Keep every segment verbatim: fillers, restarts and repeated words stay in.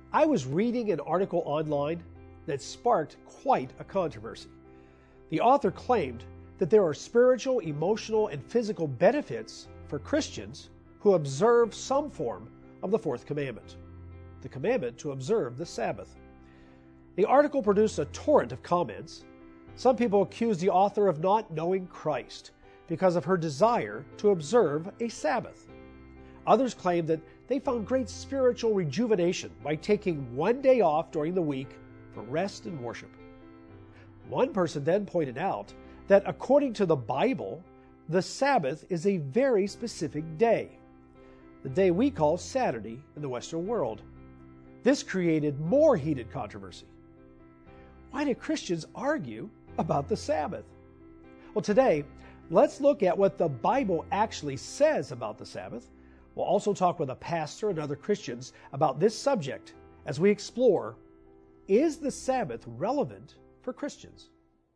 I was reading an article online that sparked quite a controversy. The author claimed that there are spiritual, emotional, and physical benefits for Christians who observe some form of the fourth commandment, the commandment to observe the Sabbath. The article produced a torrent of comments. Some people accused the author of not knowing Christ because of her desire to observe a Sabbath. Others claimed that they found great spiritual rejuvenation by taking one day off during the week for rest and worship. One person then pointed out that according to the Bible, the Sabbath is a very specific day, the day we call Saturday in the Western world. This created more heated controversy. Why do Christians argue about the Sabbath? Well, today, let's look at what the Bible actually says about the Sabbath. We'll also talk with a pastor and other Christians about this subject as we explore, is the Sabbath relevant for Christians?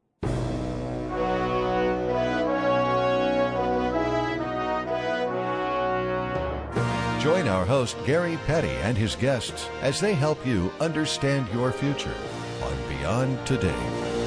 Join our host Gary Petty and his guests as they help you understand your future on Beyond Today.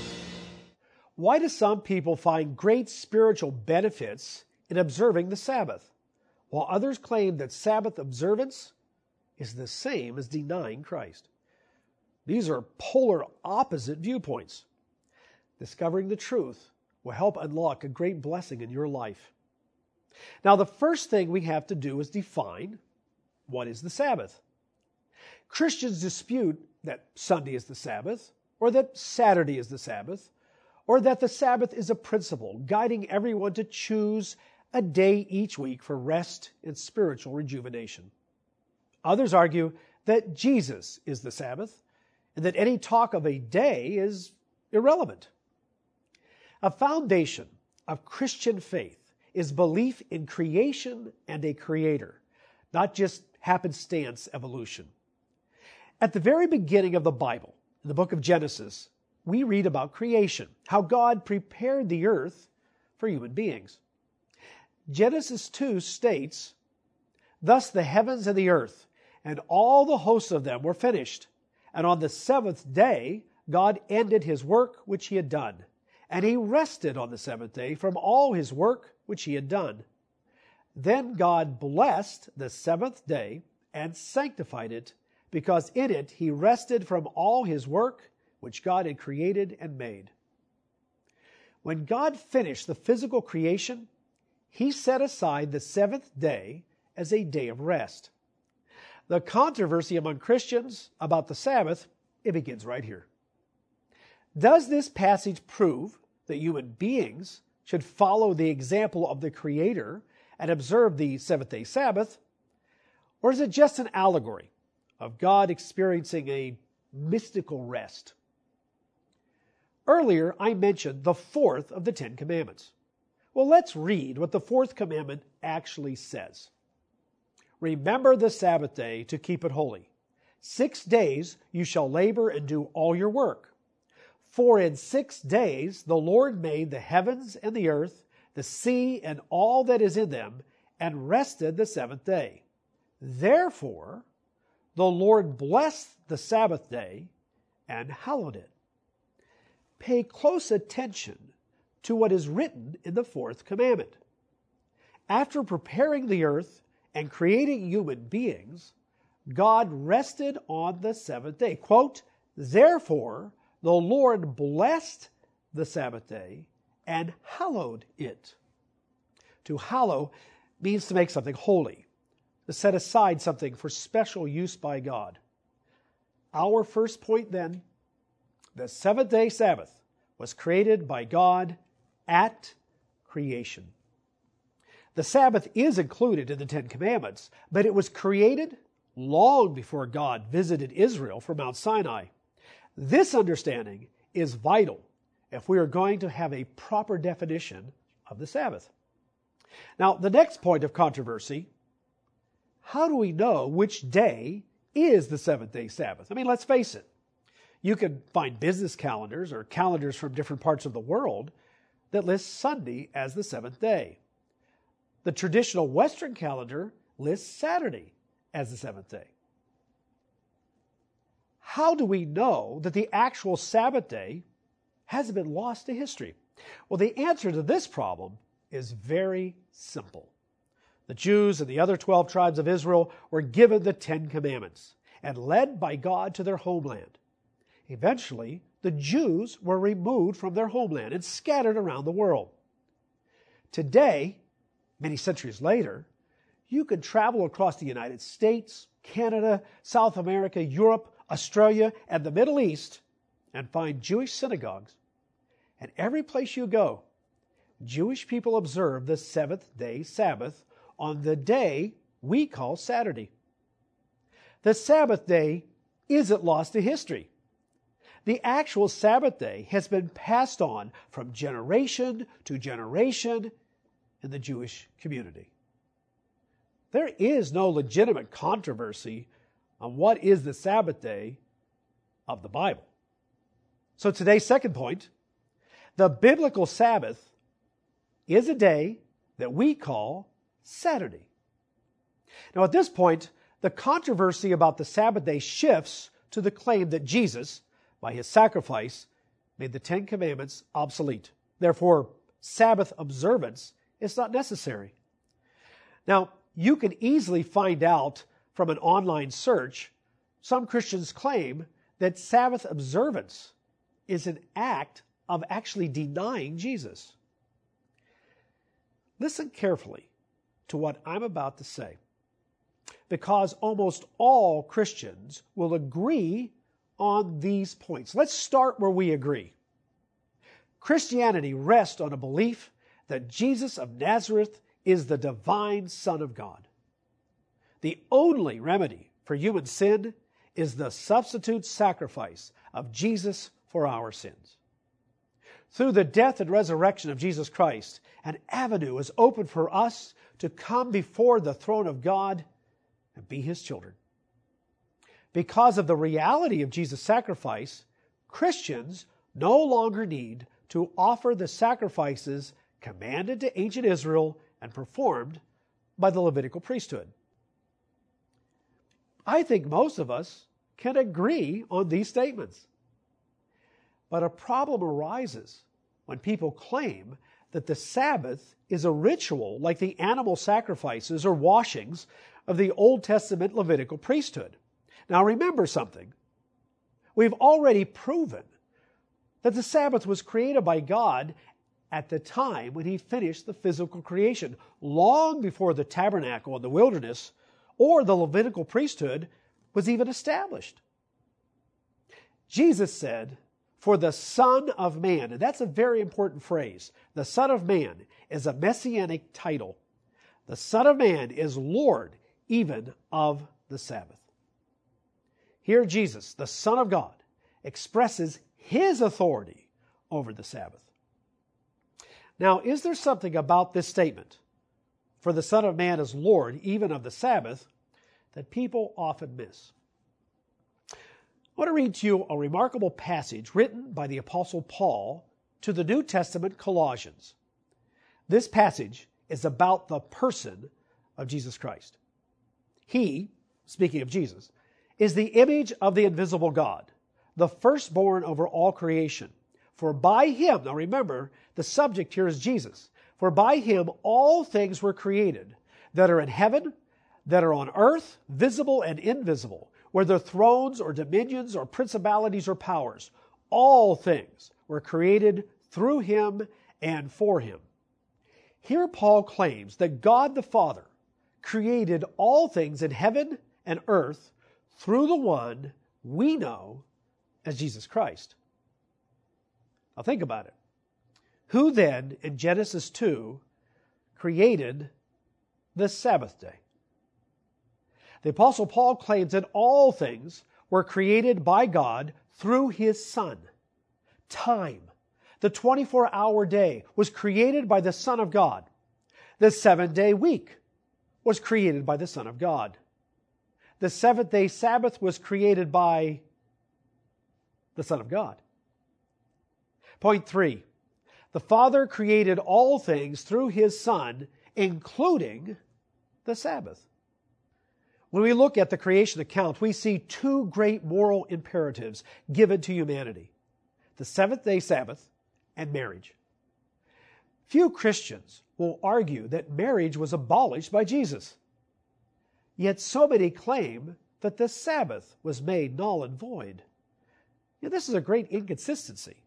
Why do some people find great spiritual benefits in observing the Sabbath, while others claim that Sabbath observance is the same as denying Christ? These are polar opposite viewpoints. Discovering the truth will help unlock a great blessing in your life. Now, the first thing we have to do is define what is the Sabbath. Christians dispute that Sunday is the Sabbath, or that Saturday is the Sabbath, or that the Sabbath is a principle guiding everyone to choose a day each week for rest and spiritual rejuvenation. Others argue that Jesus is the Sabbath, and that any talk of a day is irrelevant. A foundation of Christian faith is belief in creation and a creator, not just happenstance evolution. At the very beginning of the Bible, in the book of Genesis, we read about creation, how God prepared the earth for human beings. Genesis two states, "Thus the heavens and the earth and all the hosts of them were finished. And on the seventh day, God ended his work which he had done. And he rested on the seventh day from all his work which he had done. Then God blessed the seventh day and sanctified it, because in it he rested from all his work which God had created and made." When God finished the physical creation, he set aside the seventh day as a day of rest. The controversy among Christians about the Sabbath, it begins right here. Does this passage prove that human beings should follow the example of the Creator and observe the seventh-day Sabbath? Or is it just an allegory of God experiencing a mystical rest? Earlier, I mentioned the fourth of the Ten Commandments. Well, let's read what the fourth commandment actually says. "Remember the Sabbath day to keep it holy. Six days you shall labor and do all your work. For in six days the Lord made the heavens and the earth, the sea and all that is in them, and rested the seventh day. Therefore the Lord blessed the Sabbath day and hallowed it." Pay close attention to what is written in the fourth commandment. After preparing the earth and creating human beings, God rested on the seventh day. Quote, "Therefore the Lord blessed the Sabbath day and hallowed it." To hallow means to make something holy, to set aside something for special use by God. Our first point then, the seventh-day Sabbath was created by God at creation. The Sabbath is included in the Ten Commandments, but it was created long before God visited Israel from Mount Sinai. This understanding is vital if we are going to have a proper definition of the Sabbath. Now, the next point of controversy, how do we know which day is the seventh-day Sabbath? I mean, let's face it. You can find business calendars or calendars from different parts of the world that list Sunday as the seventh day. The traditional Western calendar lists Saturday as the seventh day. how do we know that the actual Sabbath day hasn't been lost to history? Well, the answer to this problem is very simple. The Jews and the other twelve tribes of Israel were given the Ten Commandments and led by God to their homeland. Eventually, the Jews were removed from their homeland and scattered around the world. Today, many centuries later, you can travel across the United States, Canada, South America, Europe, Australia, and the Middle East and find Jewish synagogues. And every place you go, Jewish people observe the seventh-day Sabbath on the day we call Saturday. The Sabbath day isn't lost to history. The actual Sabbath day has been passed on from generation to generation in the Jewish community. There is no legitimate controversy on what is the Sabbath day of the Bible. So today's second point, the biblical Sabbath is a day that we call Saturday. Now at this point, the controversy about the Sabbath day shifts to the claim that Jesus, by his sacrifice, made the Ten Commandments obsolete. Therefore, Sabbath observance is not necessary. Now, you can easily find out from an online search, some Christians claim that Sabbath observance is an act of actually denying Jesus. Listen carefully to what I'm about to say, because almost all Christians will agree on these points. Let's start where we agree. Christianity rests on a belief that Jesus of Nazareth is the divine Son of God. The only remedy for human sin is the substitute sacrifice of Jesus for our sins. Through the death and resurrection of Jesus Christ, an avenue is open for us to come before the throne of God and be His children. Because of the reality of Jesus' sacrifice, Christians no longer need to offer the sacrifices commanded to ancient Israel and performed by the Levitical priesthood. I think most of us can agree on these statements. But a problem arises when people claim that the Sabbath is a ritual like the animal sacrifices or washings of the Old Testament Levitical priesthood. Now remember something. We've already proven that the Sabbath was created by God at the time when He finished the physical creation, long before the tabernacle in the wilderness or the Levitical priesthood was even established. Jesus said, "For the Son of Man," and that's a very important phrase. The Son of Man is a messianic title. The Son of Man is Lord even of the Sabbath. Here Jesus, the Son of God, expresses His authority over the Sabbath. Now, is there something about this statement, "For the Son of Man is Lord even of the Sabbath," that people often miss? I want to read to you a remarkable passage written by the Apostle Paul to the New Testament Colossians. This passage is about the person of Jesus Christ. He, speaking of Jesus, is the image of the invisible God, the firstborn over all creation. For by Him, now remember, the subject here is Jesus. For by Him all things were created that are in heaven, that are on earth, visible and invisible, whether thrones or dominions or principalities or powers. All things were created through Him and for Him. Here Paul claims that God the Father created all things in heaven and earth through the one we know as Jesus Christ. Now think about it. Who then, in Genesis two, created the Sabbath day? The Apostle Paul claims that all things were created by God through His Son. Time, the twenty-four hour day, was created by the Son of God. The seven-day week was created by the Son of God. The seventh-day Sabbath was created by the Son of God. Point three, the Father created all things through His Son, including the Sabbath. When we look at the creation account, we see two great moral imperatives given to humanity: the seventh-day Sabbath and marriage. Few Christians will argue that marriage was abolished by Jesus. Yet so many claim that the Sabbath was made null and void. Now, this is a great inconsistency.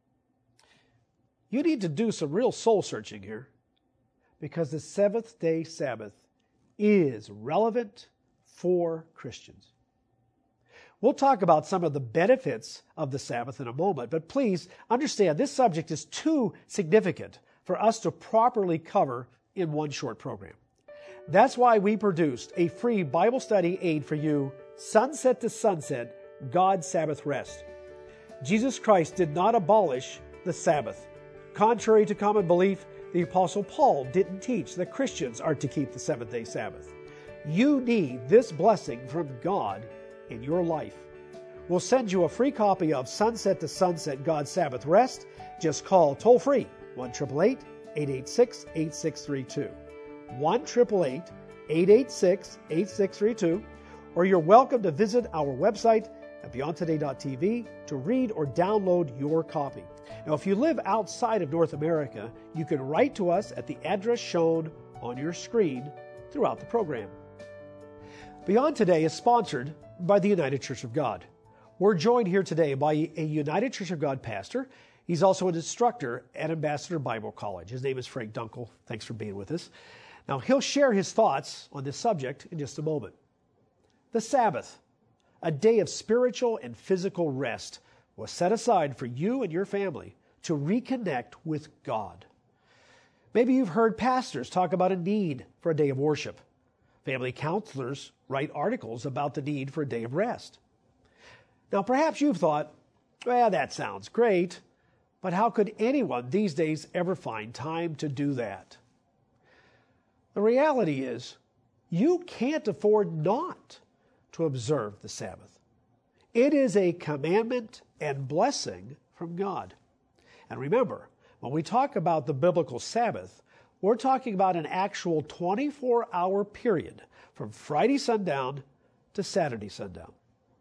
You need to do some real soul searching here, because the seventh-day Sabbath is relevant for Christians. We'll talk about some of the benefits of the Sabbath in a moment, but please understand this subject is too significant for us to properly cover in one short program. That's why we produced a free Bible study aid for you, Sunset to Sunset, God's Sabbath Rest. Jesus Christ did not abolish the Sabbath. Contrary to common belief, the Apostle Paul didn't teach that Christians are to keep the seventh-day Sabbath. You need this blessing from God in your life. We'll send you a free copy of Sunset to Sunset, God's Sabbath Rest. Just call toll-free one eight eight eight, eight eight six, eight six three two. one eight eight eight, eight eight six, eight six three two. Or you're welcome to visit our website at beyond today dot t v to read or download your copy. Now, if you live outside of North America, you can write to us at the address shown on your screen throughout the program. Beyond Today is sponsored by the United Church of God. We're joined here today by a United Church of God pastor. He's also an instructor at Ambassador Bible College. His name is Frank Dunkel. Thanks for being with us. Now, he'll share his thoughts on this subject in just a moment. The Sabbath, a day of spiritual and physical rest, was set aside for you and your family to reconnect with God. Maybe you've heard pastors talk about a need for a day of worship. Family counselors write articles about the need for a day of rest. Now, perhaps you've thought, well, that sounds great, but how could anyone these days ever find time to do that? The reality is, you can't afford not to observe the Sabbath. It is a commandment and blessing from God. And remember, when we talk about the biblical Sabbath, we're talking about an actual twenty-four hour period from Friday sundown to Saturday sundown.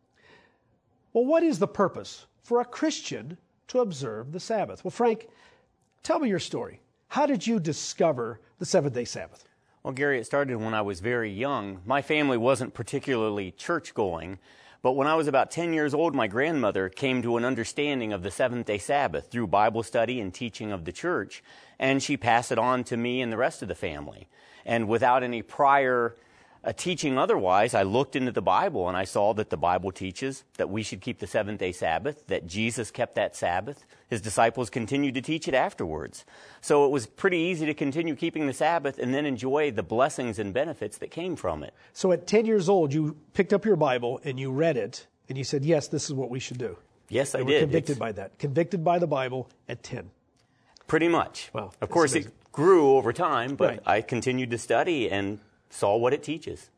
Well, what is the purpose for a Christian to observe the Sabbath? Well, Frank, tell me your story. How did you discover the seventh-day Sabbath? Well, Gary, it started when I was very young. My family wasn't particularly church-going, but when I was about ten years old, my grandmother came to an understanding of the seventh-day Sabbath through Bible study and teaching of the church, and she passed it on to me and the rest of the family. And without any prior uh, teaching otherwise, I looked into the Bible and I saw that the Bible teaches that we should keep the seventh-day Sabbath, that Jesus kept that Sabbath. His disciples continued to teach it afterwards. So it was pretty easy to continue keeping the Sabbath and then enjoy the blessings and benefits that came from it. So at ten years old, you picked up your Bible and you read it and you said, yes, this is what we should do. Yes, I you did. were convicted It's... by that. Convicted by the Bible at ten. Pretty much. Well, of course, amazing. It grew over time, but Right. I continued to study and saw what it teaches.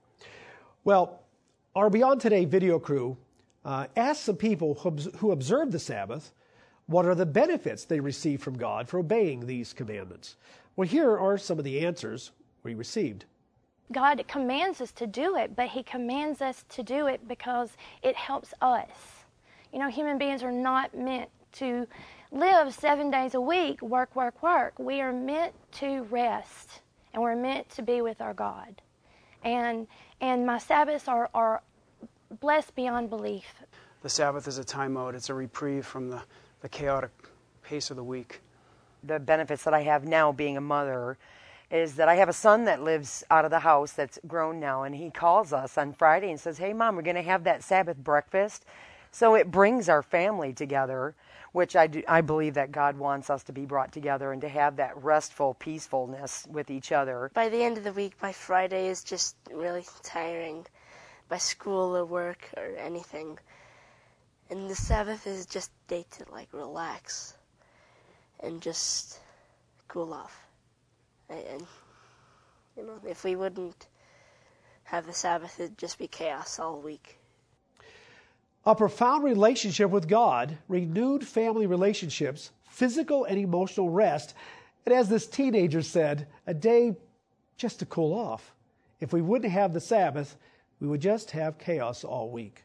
Well, our Beyond Today video crew uh, asked some people who, who observed the Sabbath what are the benefits they receive from God for obeying these commandments. Well, here are some of the answers we received. God commands us to do it, but He commands us to do it because it helps us. You know, human beings are not meant to live seven days a week, work, work, work. We are meant to rest, and we're meant to be with our God. And and my Sabbaths are, are blessed beyond belief. The Sabbath is a time out. It's a reprieve from the, the chaotic pace of the week. The benefits that I have now being a mother is that I have a son that lives out of the house that's grown now, and he calls us on Friday and says, hey, Mom, we're going to have that Sabbath breakfast. So it brings our family together, which I, do, I believe that God wants us to be brought together and to have that restful peacefulness with each other. By the end of the week, my Friday is just really tiring by school or work or anything. And the Sabbath is just a day to like relax and just cool off. And, you know, if we wouldn't have the Sabbath, it'd just be chaos all week. A profound relationship with God, renewed family relationships, physical and emotional rest, and as this teenager said, a day just to cool off. If we wouldn't have the Sabbath, we would just have chaos all week.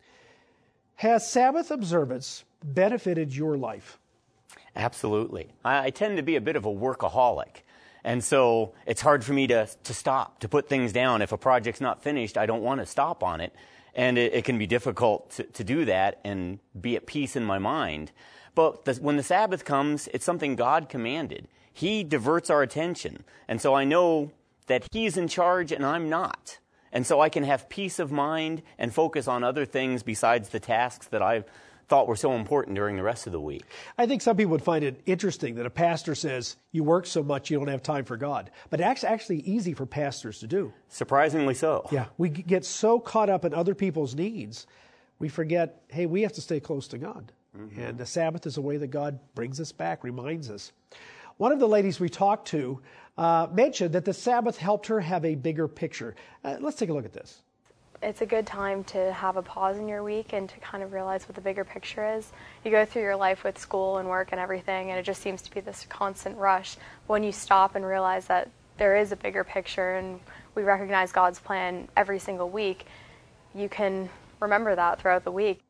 Has Sabbath observance benefited your life? Absolutely. I, I tend to be a bit of a workaholic. And so it's hard for me to, to stop, to put things down. If a project's not finished, I don't want to stop on it. And it, it can be difficult to, to do that and be at peace in my mind. But the, when the Sabbath comes, it's something God commanded. He diverts our attention. And so I know that He's in charge and I'm not. And so I can have peace of mind and focus on other things besides the tasks that I thought were so important during the rest of the week. I think some people would find it interesting that a pastor says, you work so much you don't have time for God. But it's actually easy for pastors to do. Surprisingly so. Yeah, we get so caught up in other people's needs, we forget, hey, we have to stay close to God. Mm-hmm. And the Sabbath is a way that God brings us back, reminds us. One of the ladies we talked to uh, mentioned that the Sabbath helped her have a bigger picture. Uh, let's take a look at this. It's a good time to have a pause in your week and to kind of realize what the bigger picture is. You go through your life with school and work and everything, and it just seems to be this constant rush. When you stop and realize that there is a bigger picture and we recognize God's plan every single week, you can remember that throughout the week.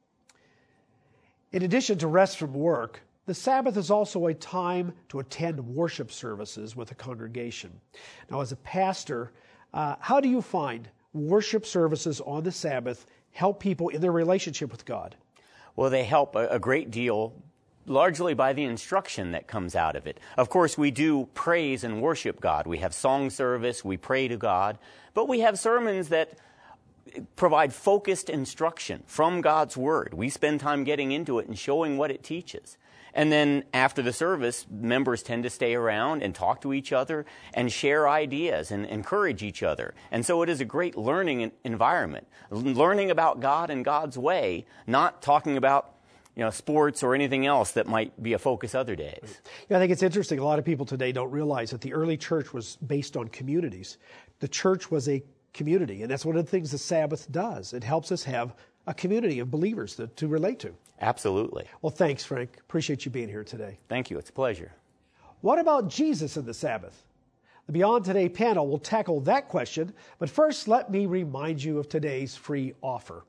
In addition to rest from work, the Sabbath is also a time to attend worship services with a congregation. Now, as a pastor, uh, how do you find worship services on the Sabbath help people in their relationship with God? Well, they help a, a great deal, largely by the instruction that comes out of it. Of course, we do praise and worship God. We have song service, we pray to God, but we have sermons that provide focused instruction from God's Word. We spend time getting into it and showing what it teaches. And then after the service, members tend to stay around and talk to each other and share ideas and encourage each other. And so it is a great learning environment, learning about God and God's way, not talking about, you know, sports or anything else that might be a focus other days. Yeah, I think it's interesting. A lot of people today don't realize that the early church was based on communities. The church was a community, and that's one of the things the Sabbath does. It helps us have a community of believers to, to relate to. Absolutely. Well, thanks, Frank. Appreciate you being here today. Thank you. It's a pleasure. What about Jesus and the Sabbath? The Beyond Today panel will tackle that question, but first let me remind you of today's free offer.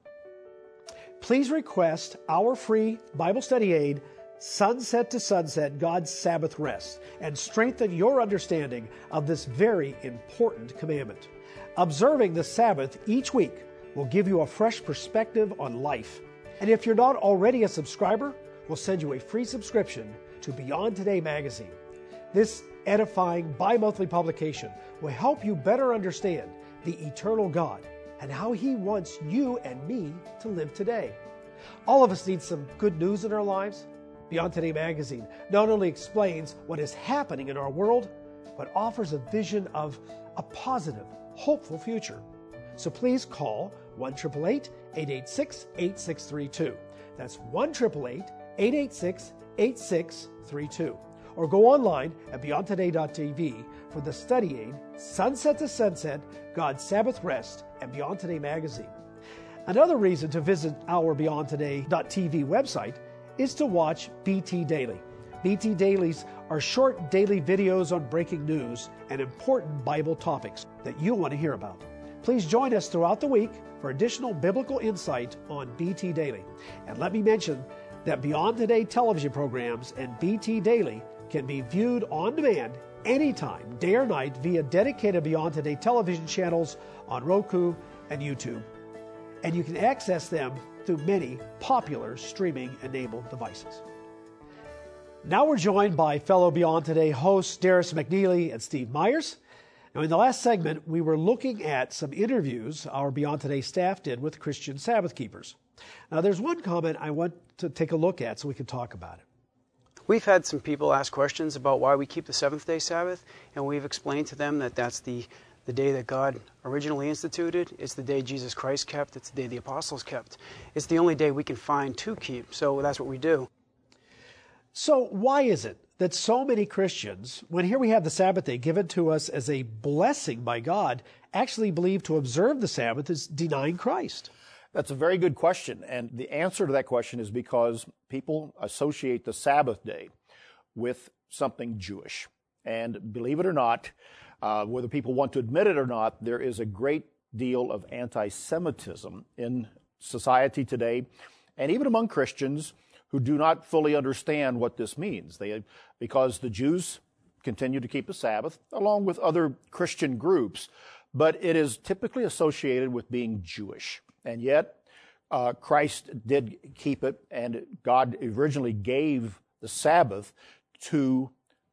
Please request our free Bible study aid, Sunset to Sunset, God's Sabbath Rest, and strengthen your understanding of this very important commandment. Observing the Sabbath each week will give you a fresh perspective on life. And if you're not already a subscriber, we'll send you a free subscription to Beyond Today magazine. This edifying bi-monthly publication will help you better understand the eternal God and how He wants you and me to live today. All of us need some good news in our lives. Beyond Today magazine not only explains what is happening in our world, but offers a vision of a positive, hopeful future. So please call one eight eight eight, eight eight six, eight six three two. That's one eight eight eight, eight eight six, eight six three two. Or go online at beyond today dot t v for the study aid, Sunset to Sunset, God's Sabbath Rest, and Beyond Today magazine. Another reason to visit our beyond today dot t v website is to watch B T Daily. B T Dailies are short daily videos on breaking news and important Bible topics that you'll want to hear about. Please join us throughout the week for additional biblical insight on B T Daily. And let me mention that Beyond Today television programs and B T Daily can be viewed on demand anytime, day or night, via dedicated Beyond Today television channels on Roku and YouTube. And you can access them through many popular streaming-enabled devices. Now we're joined by fellow Beyond Today hosts Darris McNeely and Steve Myers. Now, in the last segment, we were looking at some interviews our Beyond Today staff did with Christian Sabbath keepers. Now, there's one comment I want to take a look at so we can talk about it. We've had some people ask questions about why we keep the seventh-day Sabbath, and we've explained to them that that's the, the day that God originally instituted. It's the day Jesus Christ kept. It's the day the apostles kept. It's the only day we can find to keep, so that's what we do. So why is it that so many Christians, when here we have the Sabbath day given to us as a blessing by God, actually believe to observe the Sabbath is denying Christ? That's a very good question, and the answer to that question is because people associate the Sabbath day with something Jewish. And believe it or not, uh, whether people want to admit it or not, there is a great deal of anti-Semitism in society today, and even among Christians who do not fully understand what this means. They, because the Jews continue to keep the Sabbath, along with other Christian groups, but it is typically associated with being Jewish. And yet, uh, Christ did keep it, and God originally gave the Sabbath to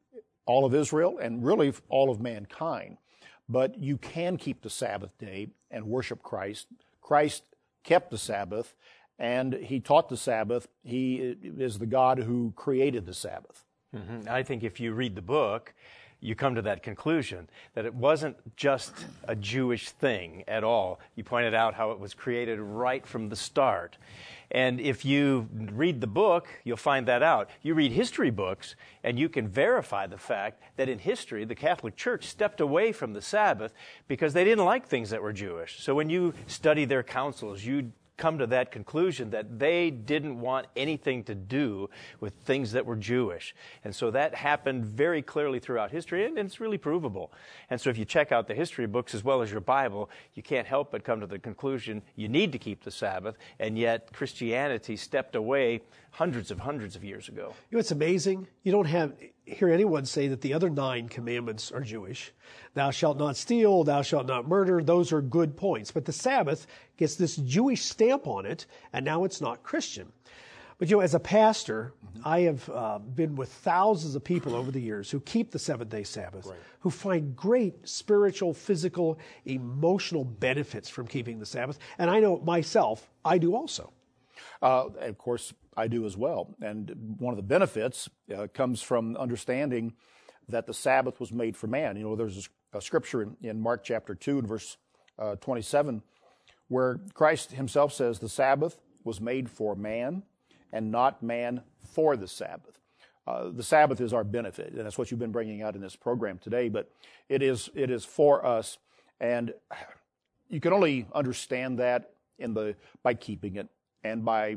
all of Israel and really all of mankind. But you can keep the Sabbath day and worship Christ. Christ kept the Sabbath, and he taught the Sabbath. He is the God who created the Sabbath. Mm-hmm. I think if you read the book, you come to that conclusion, that it wasn't just a Jewish thing at all. You pointed out how it was created right from the start. And if you read the book, you'll find that out. You read history books, and you can verify the fact that in history, the Catholic Church stepped away from the Sabbath because they didn't like things that were Jewish. So when you study their councils, you come to that conclusion that they didn't want anything to do with things that were Jewish. And so that happened very clearly throughout history, and it's really provable. And so if you check out the history books as well as your Bible, you can't help but come to the conclusion you need to keep the Sabbath, and yet Christianity stepped away hundreds of hundreds of years ago. You know, it's amazing. You don't have hear anyone say that the other nine commandments are Jewish. Thou shalt not steal, thou shalt not murder. Those are good points. But the Sabbath gets this Jewish stamp on it, and now it's not Christian. But, you know, as a pastor, mm-hmm. I have uh, been with thousands of people over the years who keep the seventh-day Sabbath, right. who find great spiritual, physical, emotional benefits from keeping the Sabbath. And I know myself, I do also. Uh, and of course, I do as well. And one of the benefits uh, comes from understanding that the Sabbath was made for man. You know, there's a, a scripture in, in Mark chapter two and verse uh, twenty-seven where Christ himself says the Sabbath was made for man and not man for the Sabbath. Uh, the Sabbath is our benefit, and that's what you've been bringing out in this program today, but it is it is for us, and you can only understand that in the by keeping it and by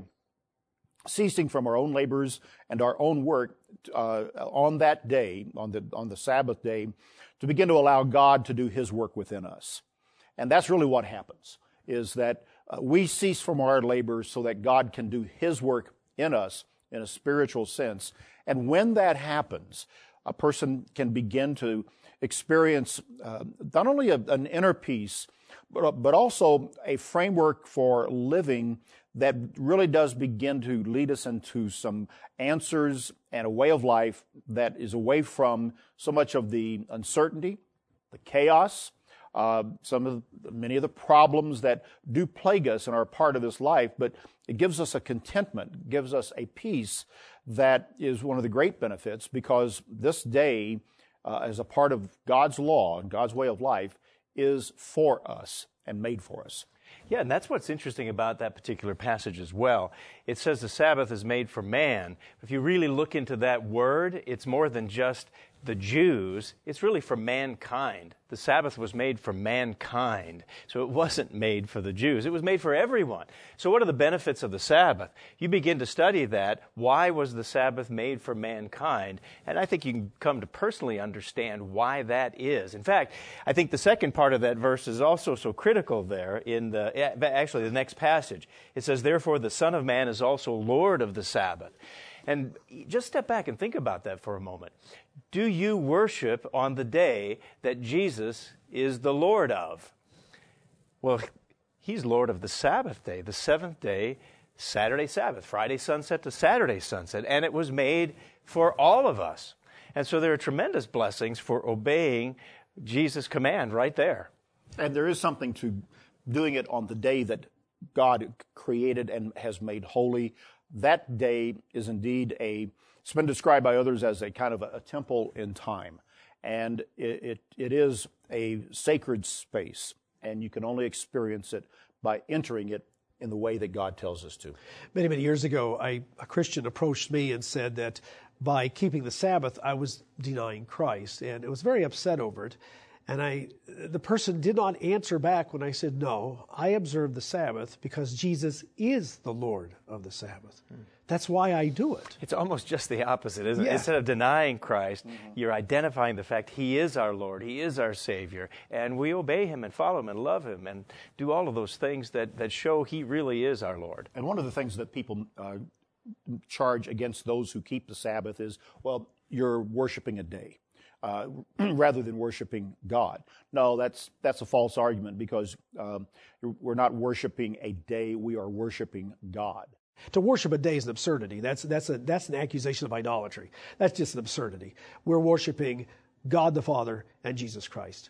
ceasing from our own labors and our own work uh, on that day, on the on the Sabbath day, to begin to allow God to do his work within us. And that's really what happens, is that uh, we cease from our labors so that God can do his work in us in a spiritual sense. And when that happens, a person can begin to experience uh, not only a, an inner peace, but, but also a framework for living that really does begin to lead us into some answers and a way of life that is away from so much of the uncertainty, the chaos, uh, some of the, many of the problems that do plague us and are part of this life, but it gives us a contentment, gives us a peace that is one of the great benefits, because this day, uh, as a part of God's law and God's way of life, is for us and made for us. Yeah, and that's what's interesting about that particular passage as well. It says the Sabbath is made for man. If you really look into that word, it's more than just the Jews. It's really for mankind. The Sabbath was made for mankind. So it wasn't made for the Jews. It was made for everyone. So what are the benefits of the Sabbath? You begin to study that. Why was the Sabbath made for mankind? And I think you can come to personally understand why that is. In fact, I think the second part of that verse is also so critical there in the, actually the next passage. It says, therefore the Son of Man is also Lord of the Sabbath. And just step back and think about that for a moment. Do you worship on the day that Jesus is the Lord of? Well, he's Lord of the Sabbath day, the seventh day, Saturday Sabbath, Friday sunset to Saturday sunset, and it was made for all of us. And so there are tremendous blessings for obeying Jesus' command right there. And there is something to doing it on the day that God created and has made holy. That day is indeed a, it's been described by others as a kind of a, a temple in time. And it, it, it is a sacred space, and you can only experience it by entering it in the way that God tells us to. Many, many years ago, I, a Christian approached me and said that by keeping the Sabbath, I was denying Christ, and I was very upset over it. And I, the person did not answer back when I said, no, I observe the Sabbath because Jesus is the Lord of the Sabbath. Hmm. That's why I do it. It's almost just the opposite, isn't yeah. it? Instead of denying Christ, mm-hmm. you're identifying the fact He is our Lord, He is our Savior, and we obey Him and follow Him and love Him and do all of those things that, that show He really is our Lord. And one of the things that people uh, charge against those who keep the Sabbath is, well, you're worshiping a day. Uh, rather than worshiping God. No, that's that's a false argument because um, we're not worshiping a day, we are worshiping God. To worship a day is an absurdity. That's, that's, a, that's an accusation of idolatry. That's just an absurdity. We're worshiping God the Father and Jesus Christ.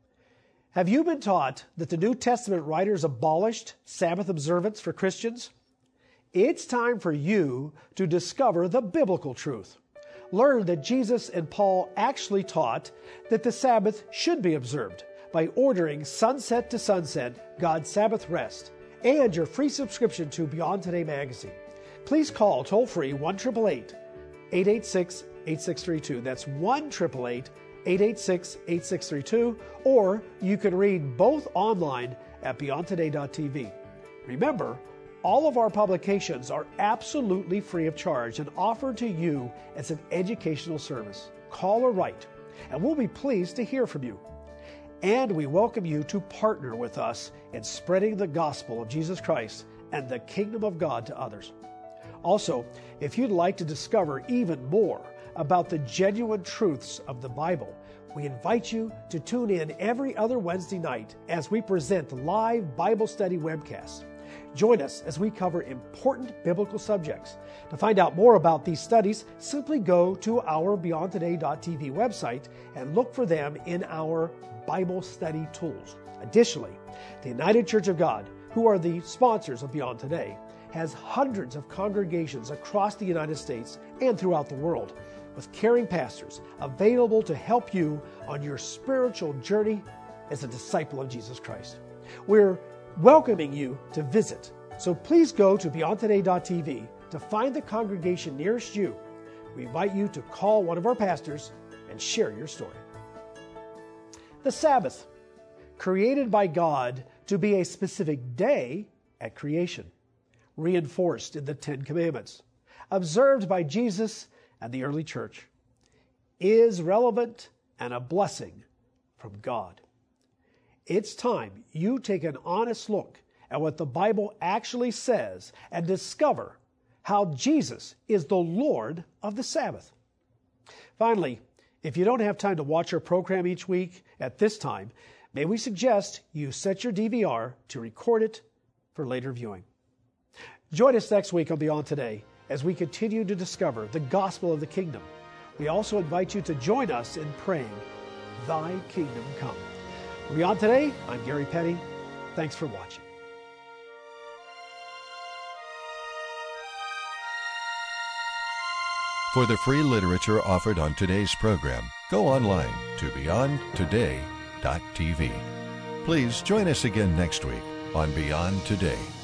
Have you been taught that the New Testament writers abolished Sabbath observance for Christians? It's time for you to discover the biblical truth. Learn that Jesus and Paul actually taught that the Sabbath should be observed by ordering Sunset to Sunset, God's Sabbath Rest, and your free subscription to Beyond Today magazine. Please call toll-free one eight eight eight, eight eight six, eight six three two. That's one eight eight eight, eight eight six, eight six three two, or you can read both online at beyond today dot t v. Remember, all of our publications are absolutely free of charge and offered to you as an educational service. Call or write, and we'll be pleased to hear from you. And we welcome you to partner with us in spreading the gospel of Jesus Christ and the kingdom of God to others. Also, if you'd like to discover even more about the genuine truths of the Bible, we invite you to tune in every other Wednesday night as we present live Bible study webcasts. Join us as we cover important biblical subjects. To find out more about these studies, simply go to our beyond today dot t v website and look for them in our Bible study tools. Additionally, the United Church of God, who are the sponsors of Beyond Today, has hundreds of congregations across the United States and throughout the world with caring pastors available to help you on your spiritual journey as a disciple of Jesus Christ. We're welcoming you to visit, so please go to beyond today dot t v to find the congregation nearest you. We invite you to call one of our pastors and share your story. The Sabbath, created by God to be a specific day at creation, reinforced in the Ten Commandments, observed by Jesus and the early church, is relevant and a blessing from God. It's time you take an honest look at what the Bible actually says and discover how Jesus is the Lord of the Sabbath. Finally, if you don't have time to watch our program each week at this time, may we suggest you set your D V R to record it for later viewing. Join us next week on Beyond Today as we continue to discover the gospel of the kingdom. We also invite you to join us in praying, Thy Kingdom Come. Beyond Today, I'm Gary Petty. Thanks for watching. For the free literature offered on today's program, go online to beyond today dot t v. Please join us again next week on Beyond Today.